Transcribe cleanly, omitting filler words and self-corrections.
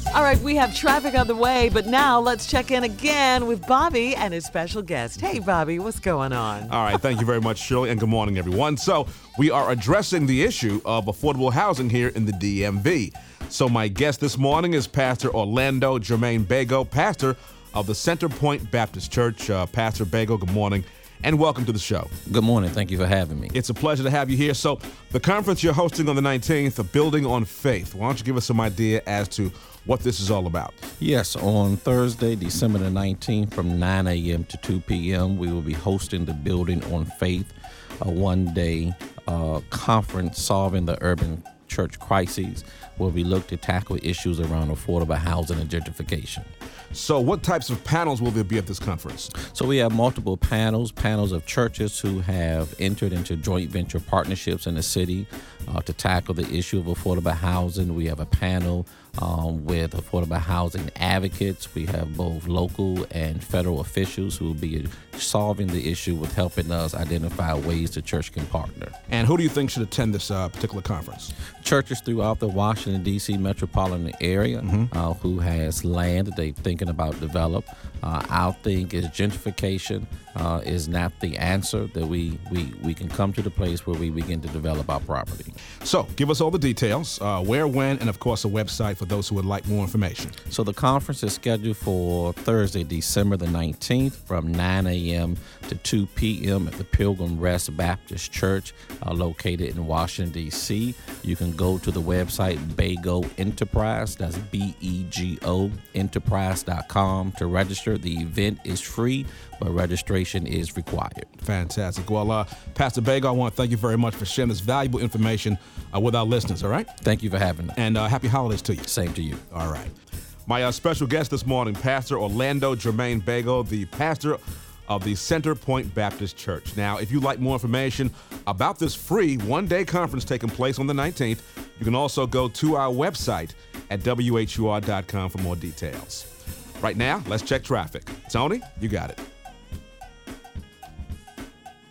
All right, we have traffic on the way, but now let's check in again with Bobby and his special guest. Hey, Bobby, what's going on? All right, thank you very much, Shirley, and good morning, everyone. So we are addressing the issue of affordable housing here in the DMV. So my guest this morning is Pastor Orlando Jermaine Bago, pastor of the Center Point Baptist Church. Pastor Bago, good morning, and welcome to the show. Good morning. Thank you for having me. It's a pleasure to have you here. So the conference you're hosting on the 19th, Building on Faith. Why don't you give us some idea as to what this is all about? Yes, on Thursday, December the 19th, from 9 a.m. to 2 p.m., we will be hosting the Building on Faith, a one-day conference solving the urban church crises, where we look to tackle issues around affordable housing and gentrification. So what types of panels will there be at this conference? So we have multiple panels of churches who have entered into joint venture partnerships in the city to tackle the issue of affordable housing. We have a panel with affordable housing advocates. We have both local and federal officials who will be solving the issue with helping us identify ways the church can partner. And who do you think should attend this particular conference? Churches throughout the Washington, D.C. metropolitan area who has land that they're thinking about develop. Our thing is gentrification is not the answer, that we can come to the place where we begin to develop our property. So give us all the details, where, when, and of course a website for those who would like more information. So the conference is scheduled for Thursday, December the 19th from 9 a.m. to 2 p.m. at the Pilgrim Rest Baptist Church located in Washington, D.C. You can go to the website Bago Enterprise, that's BEGO Enterprise.com to register. The event is free, but registration is required. Fantastic. Well, Pastor Bago, I want to thank you very much for sharing this valuable information with our listeners, all right? Thank you for having me. And happy holidays to you. Same to you. All right. My special guest this morning, Pastor Orlando Jermaine Bago, the pastor of the Center Point Baptist Church. Now, if you'd like more information about this free one-day conference taking place on the 19th, you can also go to our website at WHUR.com for more details. Right now, let's check traffic. Tony, you got it.